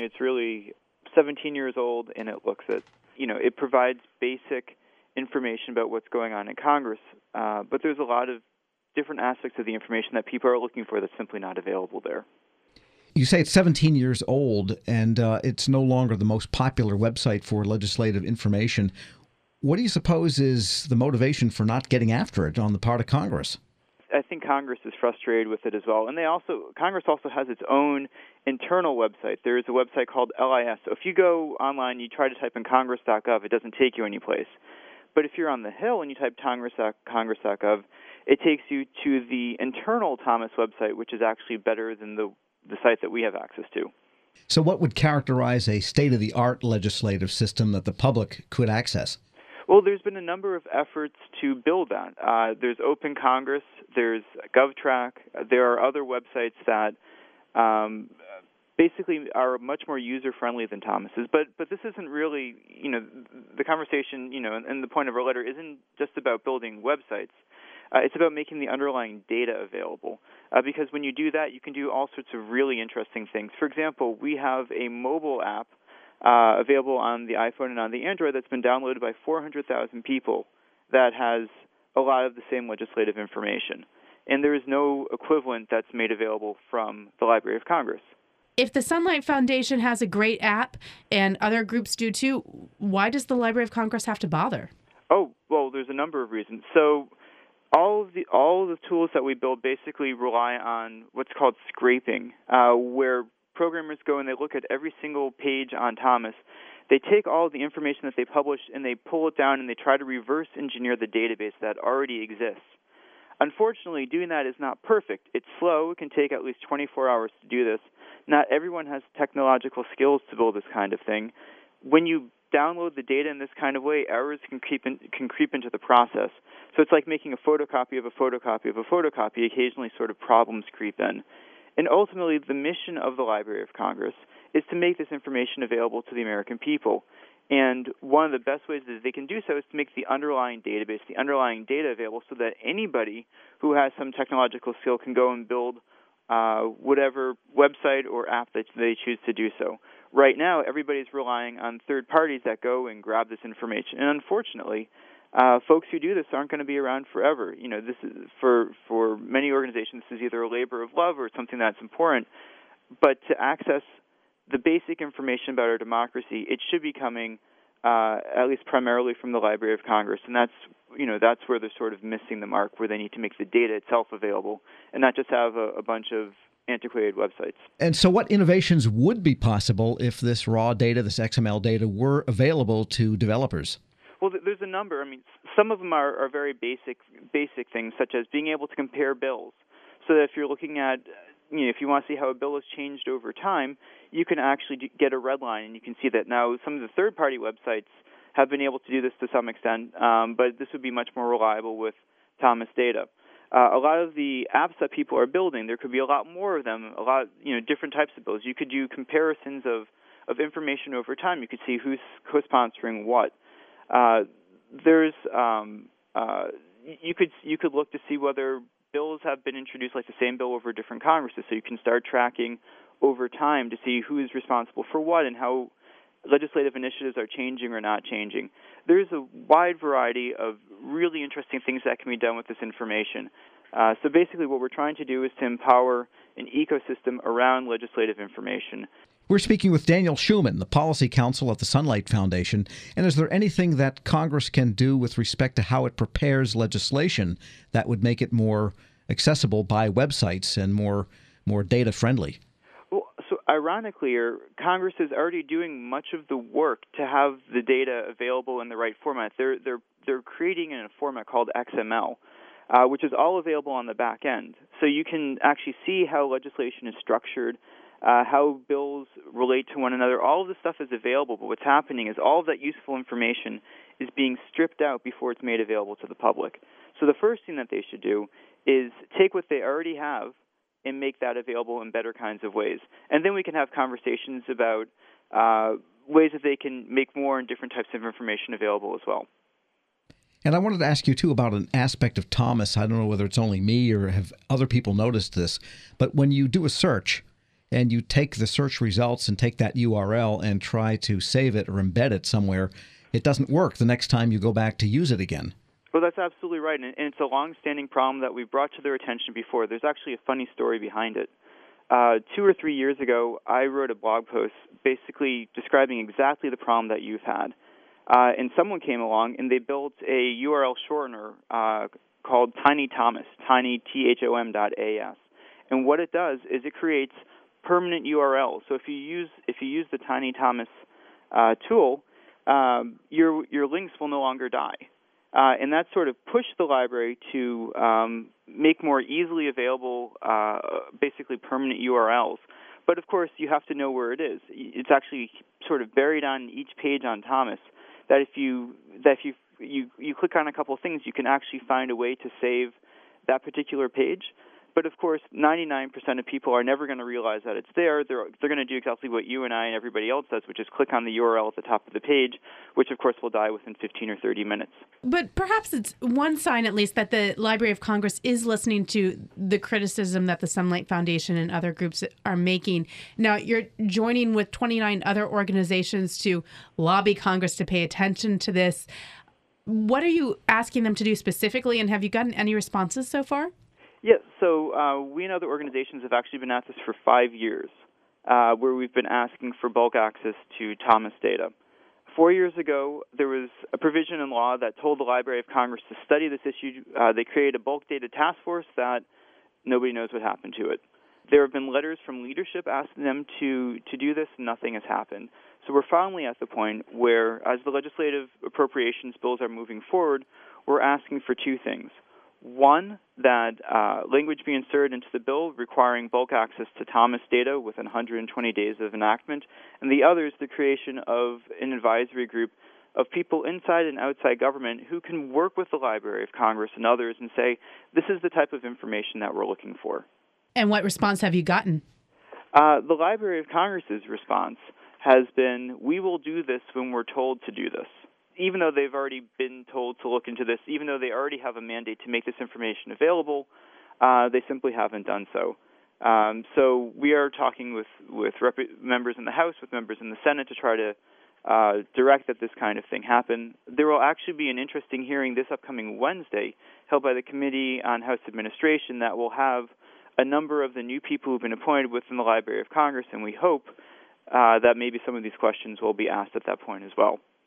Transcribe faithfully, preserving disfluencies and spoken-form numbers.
it's really seventeen years old, and it looks at, you know, it provides basic information about what's going on in Congress, uh, but there's a lot of different aspects of the information that people are looking for that's simply not available there. You say it's seventeen years old, and uh, it's no longer the most popular website for legislative information. What do you suppose is the motivation for not getting after it on the part of Congress? I think Congress is frustrated with it as well. And they also Congress also has its own internal website. There is a website called L I S. So if you go online, you try to type in congress dot gov, it doesn't take you anyplace. But if you're on the Hill and you type congress dot gov, it takes you to the internal Thomas website, which is actually better than the, the site that we have access to. So what would characterize a state-of-the-art legislative system that the public could access? Well, there's been a number of efforts to build that. Uh, there's Open Congress, there's GovTrack, there are other websites that um, basically are much more user-friendly than Thomas's. But but this isn't really, you know, the conversation, you know, and, and the point of our letter isn't just about building websites. Uh, it's about making the underlying data available, uh, because when you do that, you can do all sorts of really interesting things. For example, we have a mobile app Uh, available on the iPhone and on the Android that's been downloaded by four hundred thousand people that has a lot of the same legislative information. And there is no equivalent that's made available from the Library of Congress. If the Sunlight Foundation has a great app and other groups do too, why does the Library of Congress have to bother? Oh, well, there's a number of reasons. So all of the all of the tools that we build basically rely on what's called scraping, uh, where programmers go and they look at every single page on Thomas. They take all of the information that they publish and they pull it down and they try to reverse engineer the database that already exists. Unfortunately, doing that is not perfect. It's slow. It can take at least twenty-four hours to do this. Not everyone has technological skills to build this kind of thing. When you download the data in this kind of way, errors can creep in, can creep into the process. So it's like making a photocopy of a photocopy of a photocopy. Occasionally sort of problems creep in. And ultimately, the mission of the Library of Congress is to make this information available to the American people. And one of the best ways that they can do so is to make the underlying database, the underlying data available so that anybody who has some technological skill can go and build uh, whatever website or app that they choose to do so. Right now, everybody's relying on third parties that go and grab this information. And unfortunately, Uh, folks who do this aren't going to be around forever. You know, this is for for many organizations. This is either a labor of love or something that's important. But to access the basic information about our democracy, it should be coming uh, at least primarily from the Library of Congress, and that's you know that's where they're sort of missing the mark, where they need to make the data itself available and not just have a, a bunch of antiquated websites. And so, what innovations would be possible if this raw data, this X M L data, were available to developers? Well, there's a number. I mean, some of them are, are very basic basic things, such as being able to compare bills. So that if you're looking at, you know, if you want to see how a bill has changed over time, you can actually get a red line, and you can see that. Now, some of the third-party websites have been able to do this to some extent, um, but this would be much more reliable with Thomas data. Uh, a lot of the apps that people are building, there could be a lot more of them, a lot, you know, different types of bills. You could do comparisons of, of information over time. You could see who's co-sponsoring what. Uh, there's um, uh, you could you could look to see whether bills have been introduced, like the same bill over different Congresses, so you can start tracking over time to see who is responsible for what and how legislative initiatives are changing or not changing. There's a wide variety of really interesting things that can be done with this information. Uh, so basically what we're trying to do is to empower an ecosystem around legislative information. We're speaking with Daniel Schuman, the Policy Counsel at the Sunlight Foundation. And is there anything that Congress can do with respect to how it prepares legislation that would make it more accessible by websites and more more data-friendly? Well, so ironically, Congress is already doing much of the work to have the data available in the right format. They're they're they're creating in a format called X M L, uh, which is all available on the back end. So you can actually see how legislation is structured, Uh, how bills relate to one another. All of this stuff is available, but what's happening is all of that useful information is being stripped out before it's made available to the public. So the first thing that they should do is take what they already have and make that available in better kinds of ways. And then we can have conversations about uh, ways that they can make more and different types of information available as well. And I wanted to ask you, too, about an aspect of Thomas. I don't know whether it's only me or have other people noticed this, but when you do a search, and you take the search results and take that U R L and try to save it or embed it somewhere, it doesn't work the next time you go back to use it again. Well, that's absolutely right, and it's a long-standing problem that we've brought to their attention before. There's actually a funny story behind it. Uh, two or three years ago, I wrote a blog post basically describing exactly the problem that you've had. Uh, and someone came along and they built a U R L shortener uh, called TinyThomas, tiny, T H O M dot A S. And what it does is it creates permanent U R Ls. So if you use if you use the TinyThomas uh, tool, um, your your links will no longer die. Uh, and that sort of pushed the library to um, make more easily available, uh, basically permanent U R Ls. But of course, you have to know where it is. It's actually sort of buried on each page on Thomas. That if you that if you you you click on a couple of things, you can actually find a way to save that particular page. But of course, ninety-nine percent of people are never going to realize that it's there. They're they're going to do exactly what you and I and everybody else does, which is click on the U R L at the top of the page, which of course will die within fifteen or thirty minutes. But perhaps it's one sign, at least, that the Library of Congress is listening to the criticism that the Sunlight Foundation and other groups are making. Now, you're joining with twenty-nine other organizations to lobby Congress to pay attention to this. What are you asking them to do specifically, and have you gotten any responses so far? Yes, so uh, we and other organizations have actually been at this for five years, uh, where we've been asking for bulk access to Thomas data. Four years ago, there was a provision in law that told the Library of Congress to study this issue. Uh, they created a bulk data task force that nobody knows what happened to it. There have been letters from leadership asking them to, to do this, and nothing has happened. So we're finally at the point where, as the legislative appropriations bills are moving forward, we're asking for two things. One, that uh, language be inserted into the bill requiring bulk access to Thomas data within one hundred twenty days of enactment, and the other is the creation of an advisory group of people inside and outside government who can work with the Library of Congress and others and say, this is the type of information that we're looking for. And what response have you gotten? Uh, the Library of Congress's response has been, we will do this when we're told to do this. Even though they've already been told to look into this, even though they already have a mandate to make this information available, uh, they simply haven't done so. Um, so we are talking with, with rep- members in the House, with members in the Senate to try to uh, direct that this kind of thing happen. There will actually be an interesting hearing this upcoming Wednesday held by the Committee on House Administration that will have a number of the new people who've been appointed within the Library of Congress, and we hope uh, that maybe some of these questions will be asked at that point as well.